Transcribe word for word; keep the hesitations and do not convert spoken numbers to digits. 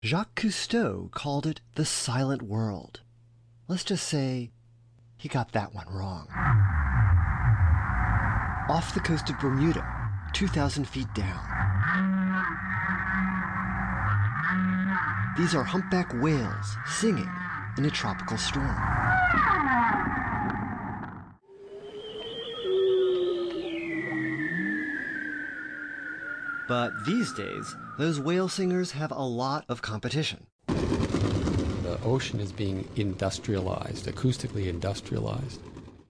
Jacques Cousteau called it the silent world. Let's just say he got that one wrong. Off the coast of Bermuda, two thousand feet down. These are humpback whales singing in a tropical storm. But these days, those whale singers have a lot of competition. The ocean is being industrialized, acoustically industrialized.